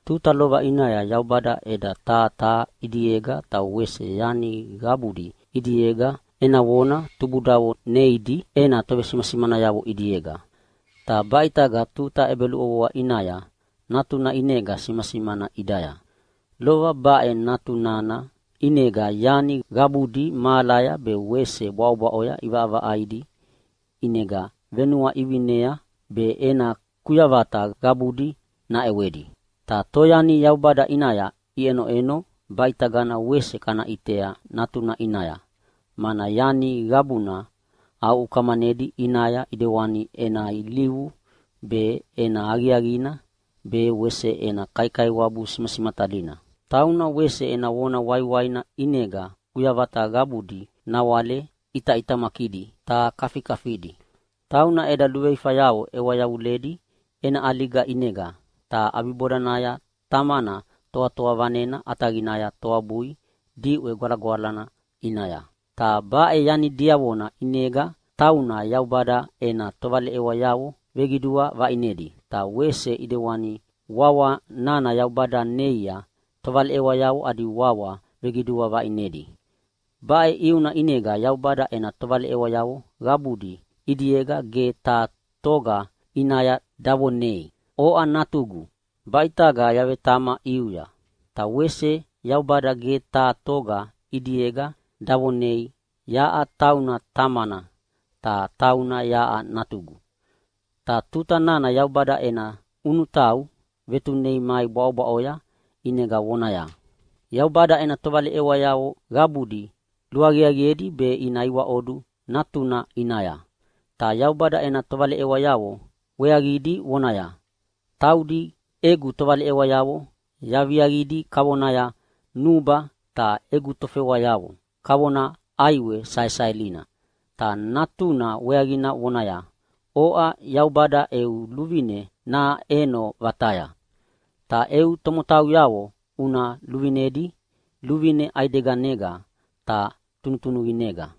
tuta lova inaya yaubada eda ta idiega ta wese yani gabudi idiega ena wona tubudawo neidi ena tobe simasimana yawo idiega. Ta baitaga tuta ebelu owa inaya natuna inega simasimana idaya. Lova bae natunana inega yani gabudi malaya be wese bwa oya iva aidi inega venua ivinea be ena kuyavata gabudi na ewedi. Ta toyani yaubada inaya eno baitagana wese kana itea natuna inaya. Mana yani gabuna au kamanedi inaya idewani ena iliu be ena agiagina be wese ena kai wabu simasimatadina. Tauna wese ena wona waiwaina inega kuyavata gabudi na wale ita makidi ta kafidi. Tauna eda luwei fayao ewa yauledi ena aliga inega ta abibodanaya tamana toa vanena ataginaya toa bui di we gwalana inaya. Ta bae yani diawona inega tauna yaubada ena tovale ewa yao vegidua va inedi. Ta wese idewani wawa nana yaubada neia tovale ewa yao adi wawa vegidua va inedi. Bae iuna inega yaubada ena tovale ewa yao gabudi idiega ge ta toga inaya davonei. O anatugu baitaga yawe tama iuya. Ta wese yaubada ge ta toga idiega davonei yaa tauna tamana ta tauna yaa natugu. Ta tuta nana yaubada ena unutau vetunei mai bwa oya inega wonaya. Yaubada ena tovale ewa yao gabudi luagiagiedi be inaiwa odu natuna inaya. Ta yaubada ena tovale ewa yao weagidi wonaya. Taudi egu tovale ewa yao yaviagidi kawonaya nuba ta egu tofewa yao kawona aiwe sailina. Ta natuna weagina wonaya. Oa yaubada eu luvine na eno vataya. Ta eu tomotau yao una luvinedi luvine aidega nega ta tunutunuginega.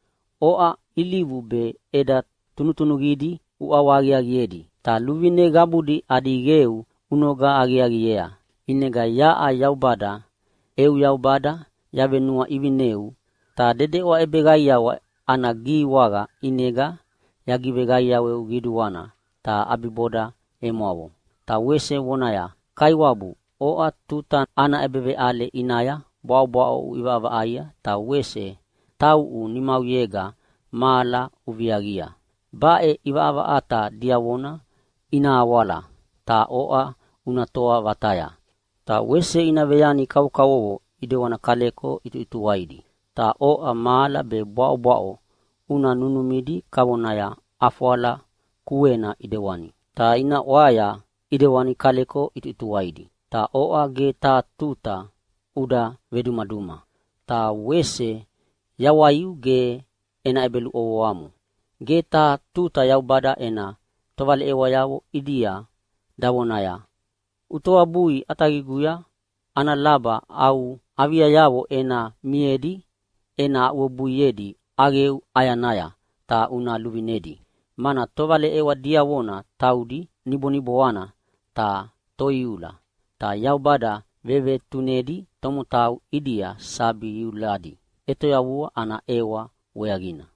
Oa ilivu be eda tunutunugidi uawagiagiedi. Ta luvine gabudi adigeu unoga agiagiea. Inega yaa yaubada eu yaubada yavenua ivineu. Ta dede wa ebegai yawa anagi waga inega yagivegai yawe giduwana ta abiboda emoawo. Ta wese wonaya kaiwabu oa tuta ana ebebe ale inaya bwa iva aya ta wese tau nimau yega mala uviagia. Bae iva ata diawona ina awala ta oa unatoa vataya. Ta wese ina veyani kau idewana kaleko itu waidi. Ta oa mala be bwa una nunumidi kawonaya afwala kuena idewani. Ta ina waya idewani kaleko itu waidi. Ta oa ge ta tuta uda vedumaduma. Ta wese yawayu ge ena ebelu owamu. Ge ta tuta yaubada ena tovale ewa yao idia dawonaya. Utoa bui atagiguya ana laba au avia yao ena miedi ena wobuyedi ageu ayanaya ta una luvinedi. Mana tovale ewa diawona taudi nibonibowana ta toiula. Ta yaubada veve tunedi tomutau idia sabi yuladi. Eto yawua ana ewa weagina.